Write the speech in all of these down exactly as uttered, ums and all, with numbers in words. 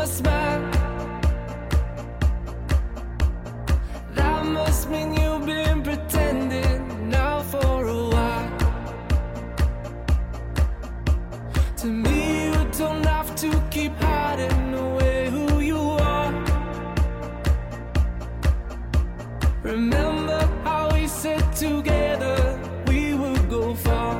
your smile. That must mean you've been pretending now for a while. To me, you don't have to keep hiding away who you are. Remember how we said together we would go far.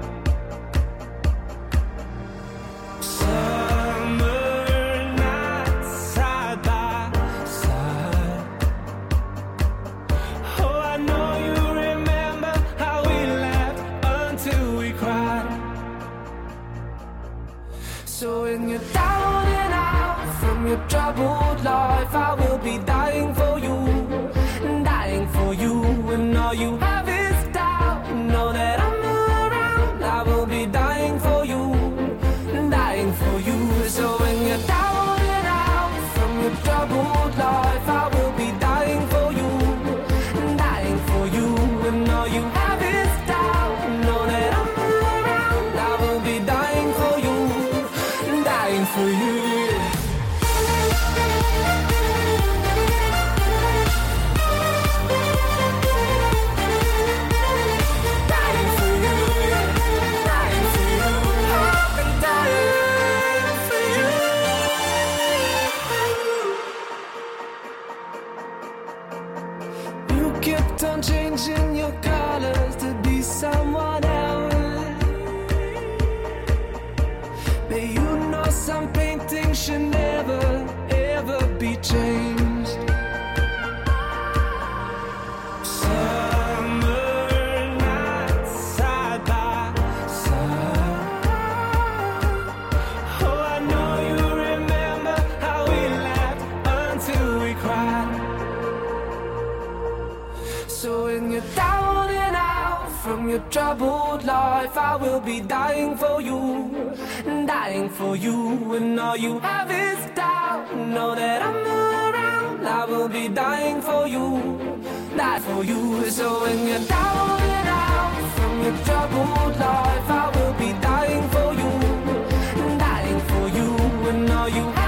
So when you're down and out from your troubled life, I will be dying for you, dying for you. And all you have is doubt, know that I'm around. I will be dying for you, dying for you. So when you're down and out from your troubled life, I will be dying for you, dying for you. And all you have is doubt, know that I'm around. I will be dying for you, dying for you. Dying for you, dying for you. I've been dying for you. You kept on changing your colors to be someone else. But you know some paintings should never, ever be changed. Summer nights side by side. Oh, I know you remember how we laughed until we cried. So when you're down and out from your troubled life, I will be dying for you, dying for you. And all you have is doubt, know that I'm around. I will be dying for you, die for you. So when you're down and out from your troubled life, I will be dying for you, dying for you. And all you have